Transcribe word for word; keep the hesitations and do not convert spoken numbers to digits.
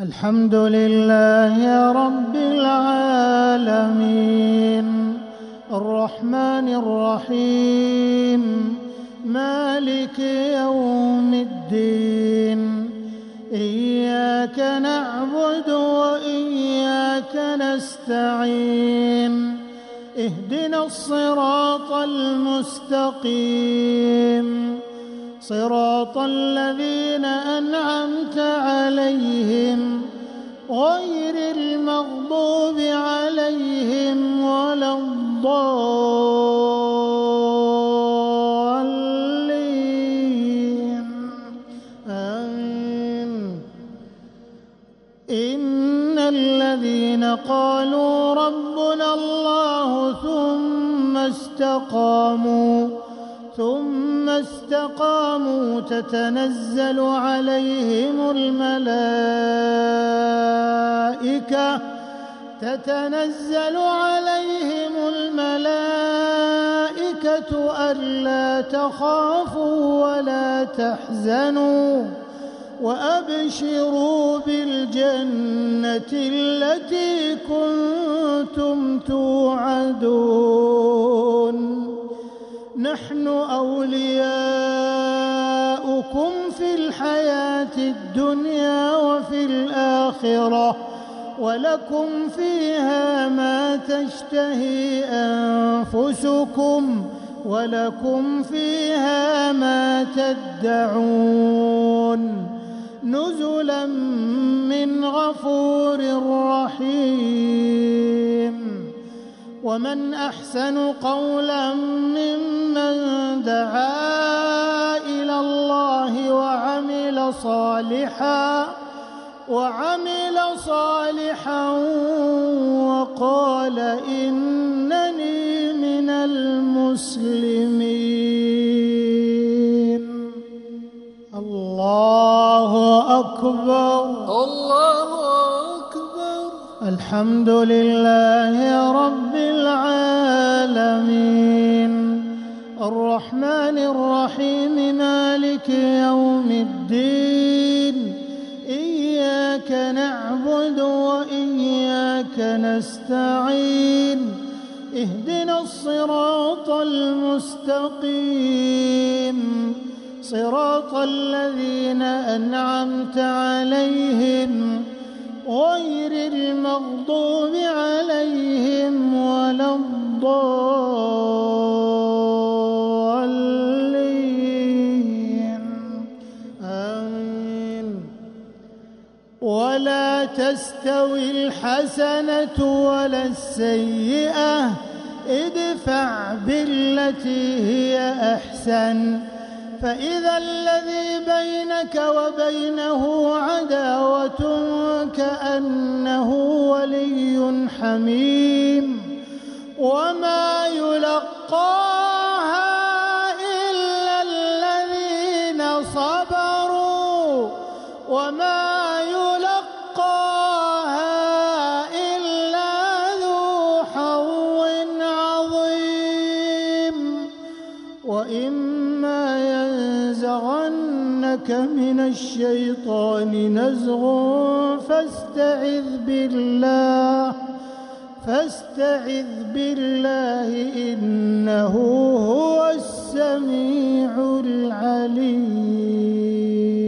الحمد لله رب العالمين الرحمن الرحيم مالك يوم الدين إياك نعبد وإياك نستعين اهدنا الصراط المستقيم صراط الذين أنعمت عليهم غير المغضوب عليهم ولا الضالين آمين. إن الذين قالوا ربنا الله ثم استقاموا ثم استقاموا تتنزل عليهم الملائكة تتنزل عليهم الملائكة ألا تخافوا ولا تحزنوا وأبشروا بالجنة التي كنتم توعدون نحن أولياؤكم في الحياة الدنيا وفي الآخرة ولكم فيها ما تشتهي أنفسكم ولكم فيها ما تدعون نزلا من غفور رحيم. ومن أحسن قولا ممن دعا إلى الله وعمل صالحا وعمل صالحا وقال إنني من المسلمين. الله أكبر الله أكبر. الحمد لله رب العالمين الرحمن الرحيم مالك يوم الدين إياك نعبد وإياك نستعين اهدنا الصراط المستقيم صراط الذين أنعمت عليهم غير المغضوب عليهم ولا الضالين آمين. ولا تستوي الحسنة ولا السيئة ادفع بالتي هي أحسن فإذا الذي بينك وبينه عداوة كأنه ولي حميم وما يلقاها إلا الذين صبروا وما يلقاها إلا ذو حظ عظيم. وإما ينزغنك من الشيطان نزغ فاستعذ بالله فاستعذ بالله إنه هو السميع العليم.